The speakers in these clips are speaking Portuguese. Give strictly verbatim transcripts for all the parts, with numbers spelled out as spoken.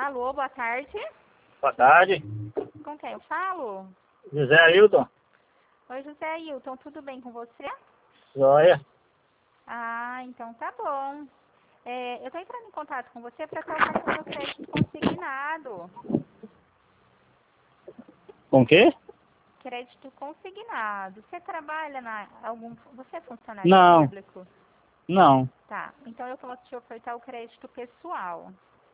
Alô, boa tarde. Boa tarde. Com quem eu falo? José Ailton. Oi, José Ailton, tudo bem com você? Joia. Ah, então tá bom. É, eu tô entrando em contato com você para trocar com o crédito consignado. Com o quê? Crédito consignado. Você trabalha na algum... Você é funcionário Não. público? Não. Tá, então eu posso te ofertar o crédito pessoal.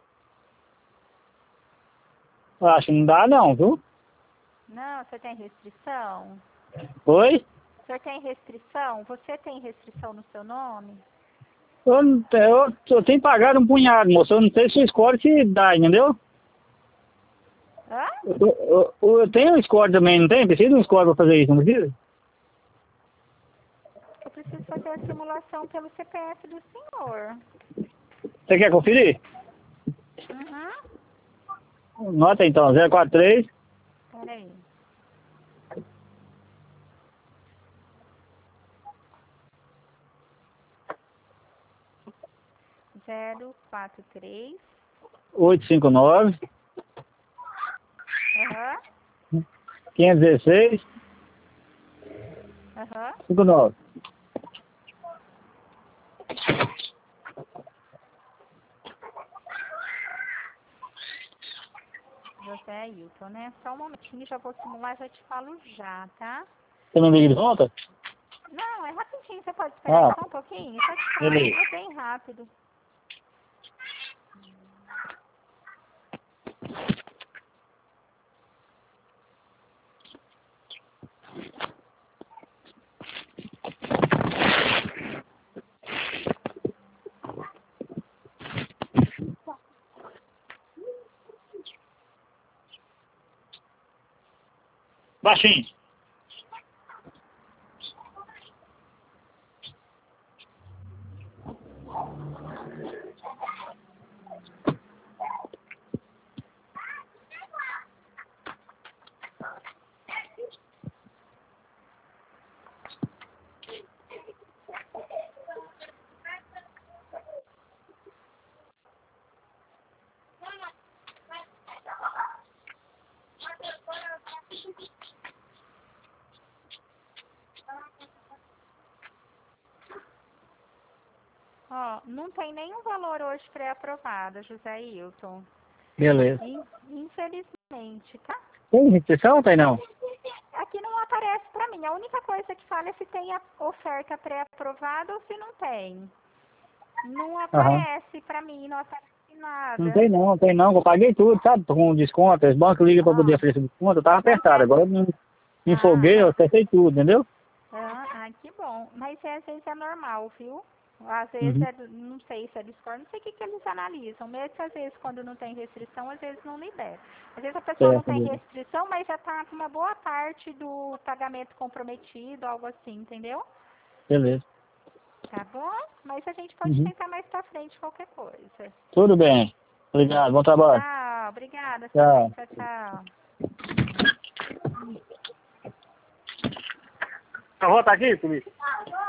Eu acho que não dá não, viu? Não, você tem restrição? Oi? O senhor tem restrição? Você tem restrição no seu nome? Eu, não te- eu, eu tenho pagado um punhado, moço. Eu não sei se o score se dá, entendeu? Hã? Eu, eu, eu, eu tenho um score também, não tem? Precisa de um score pra fazer isso, não precisa? Eu preciso fazer a simulação pelo C P F do senhor. Você quer conferir? Uhum. Nota então, zero quatro três. Peraí. Zero quatro três. oito cinco nove. Aham. quinhentos e dezesseis. Aham. cinquenta e nove. José Ailton, né? Só um momentinho, já vou simular, já te falo já, tá? Você não liga de volta? Não, é rapidinho, você pode esperar Ah, aí só um pouquinho? Só te falo, beleza. é bem rápido. Baixinho. Ó, não tem nenhum valor hoje pré-aprovado, José Ailton. Beleza. In- Infelizmente, tá? Tem restrição ou tem não? Aqui não aparece pra mim. A única coisa que fala é se tem a oferta pré-aprovada ou se não tem. Não Aham. aparece pra mim, não aparece Não nada. tem não, não tem não. Eu paguei tudo, sabe? Com desconto. Os bancos ligam pra poder Ó, oferecer desconto. Eu tava mas apertado. é... Agora eu me me Ah, empolguei, eu mas... acertei tudo, entendeu? Ah, ah, que bom. Mas é, às vezes é normal, viu? Às vezes Uhum. é, do- não sei se é Discord, não sei o que, que eles analisam. Mesmo às vezes quando não tem restrição, às vezes não libera. Às vezes a pessoa não Certo, tem beleza. restrição, mas já tá com uma boa parte do pagamento comprometido, algo assim, entendeu? Beleza. Tá bom? Mas a gente pode Uhum. tentar mais pra frente qualquer coisa. Tudo bem. Obrigado, bom trabalho. Tchau, obrigada, você também. Tchau. Tchau, tchau. A avó tá aqui comigo?